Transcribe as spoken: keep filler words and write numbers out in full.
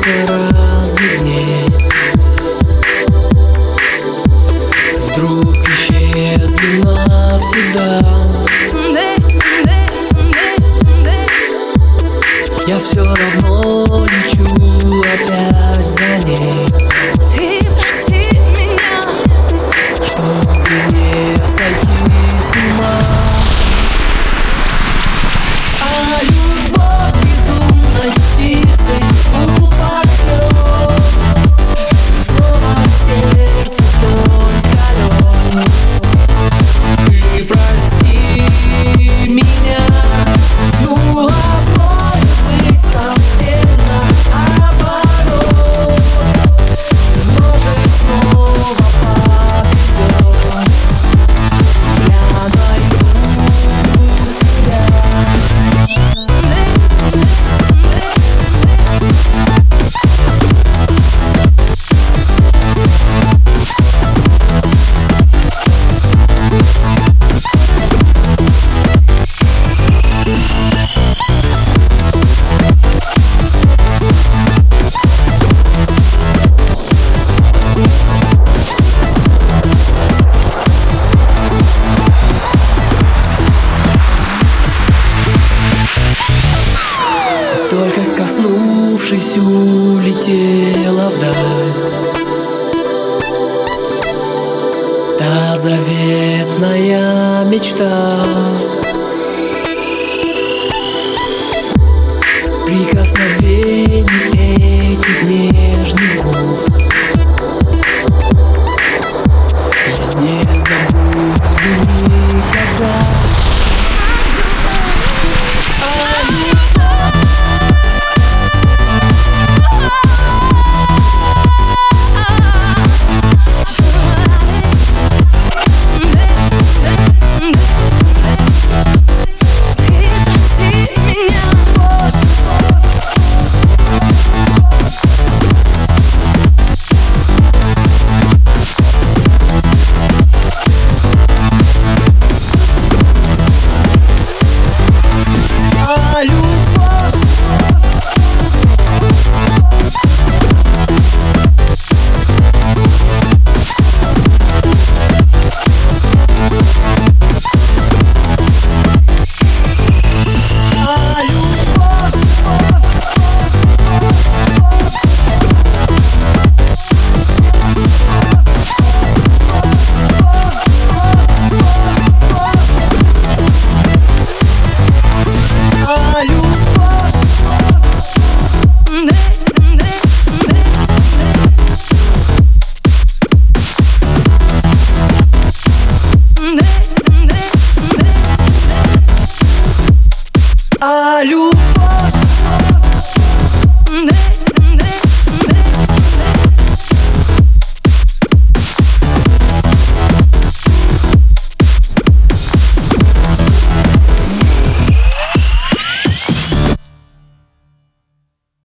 Тысяча разных дней вдруг исчезли навсегда. Я все равно лечу опять за ней. Ты прости меня, чтобы не сойти с ума. А любовь безумной птицей упадет. Снова в сердце только лед. Ты прости меня, ну а может быть совсем наоборот. Может снова повезет. Я найду тебя. Только коснувшись, улетела вдаль та заветная мечта. Прикосновение этих нежных губ я не забуду никогда. А любовь